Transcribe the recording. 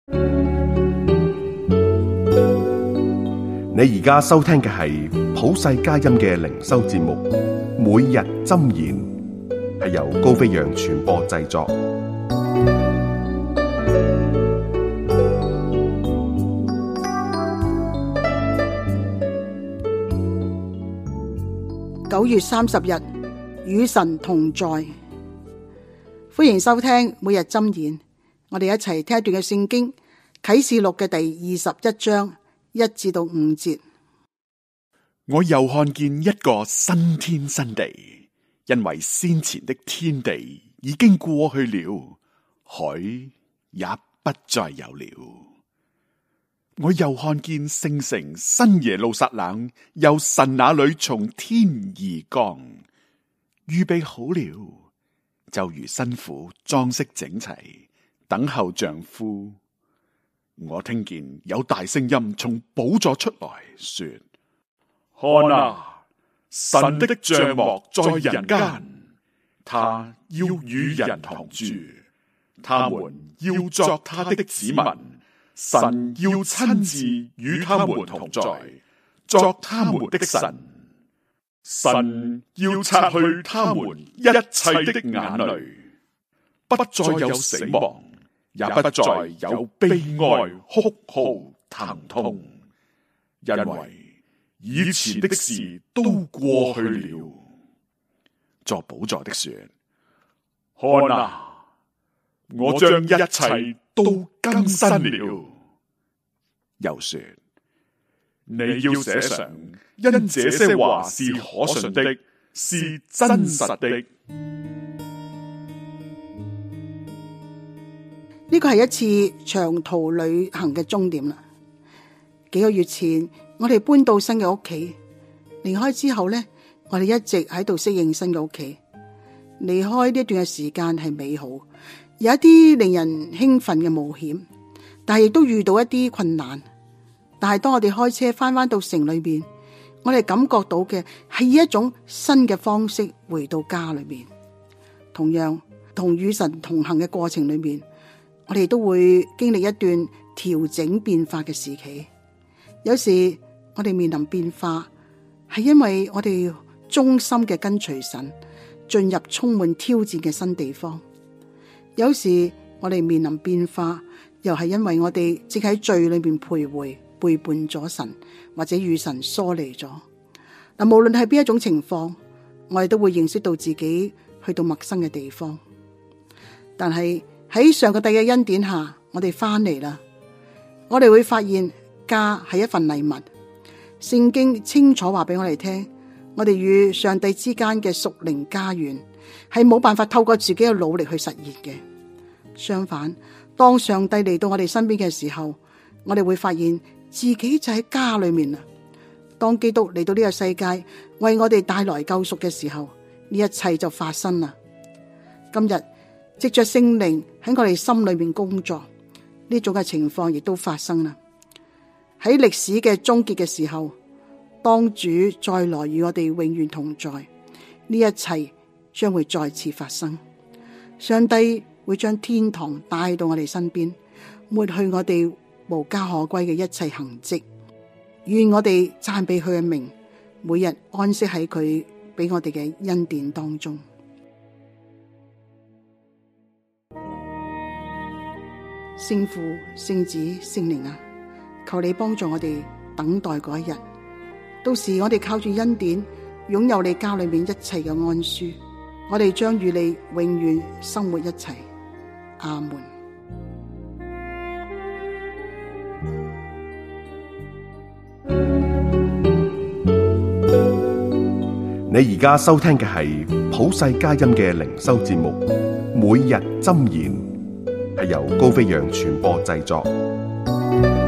你而家收聽嘅係普世佳音嘅靈修節目，每日箴言，係由高飛揚傳播製作。 9月30日，與神同在。歡迎收聽每日箴言，我哋一齊聽一段嘅聖經，啟示錄嘅第21章1至5節。 我又看見一個新天新地，因為先前的天地已經過去了，海也不再有了。我又看見聖城新耶路撒冷由神那裏從天而降，預備好了，就如新婦裝飾整齊，等候丈夫。我聽見有大聲音從寶座出來說：看啊，神的帳幕在人間，他要與人同住，他們要作他的子民，神要親自與他們同在，作他們的神。神要擦去他們一切的眼淚，不再有死亡，也不再有悲哀、哭號、疼痛，因為以前的事都過去了。坐寶座的說：看啊，我將一切都更新了。又說：你要寫上，因這些話是可信的，是真實的。 呢個係一次長途旅行嘅終點啦。幾個月前，我哋搬到新嘅屋企，離開之後呢，我哋一直喺度適應新嘅屋企。離開呢一段嘅時間係美好，有一啲令人興奮嘅冒險，但係亦都遇到一啲困難。但係當我哋開車翻到城裏邊，我哋感覺到嘅係以一種新嘅方式回到家裏邊。同樣，同與神同行嘅過程裏面，我哋都會經歷一段調整變化嘅時期。有時我哋面臨變化，係因為我哋忠心嘅跟隨神，進入充滿挑戰嘅新地方。有時我哋面臨變化，又係因為我哋正喺罪裏面徘徊，背叛咗神，或者與神疏離咗。嗱，無論係邊一種情況，我哋都會認識到自己去到陌生嘅地方。但係喺上個帝嘅恩典下，我哋翻嚟啦。我哋會發現家係一份禮物。聖經清楚話俾我哋聽，我哋與上帝之間嘅屬靈家園係冇辦法透過自己嘅努力去實現嘅。相反，當上帝嚟到我哋身邊嘅時候，我哋會發現自己就喺家裏面啦。當基督嚟到呢個世界為我哋帶來救贖嘅時候，呢一切就發生啦。今日藉着聖靈喺我哋心裏面工作，呢種嘅情況亦都發生啦。喺歷史嘅終結嘅時候，當主再來與我哋永遠同在，呢一切將會再次發生。上帝會將天堂帶到我哋身邊，抹去我哋無家可歸嘅一切痕跡。願我哋讚美佢嘅名，每日安息喺佢俾我哋嘅恩典當中。聖父、聖子、聖靈啊，求你幫助我哋等待嗰一日，到時我哋靠住恩典擁有你家裏面一切嘅安舒，我哋將與你永遠生活一齊。阿門。 你而家收聽嘅係普世佳音嘅靈修節目，每日箴言，係由高飛揚傳播製作。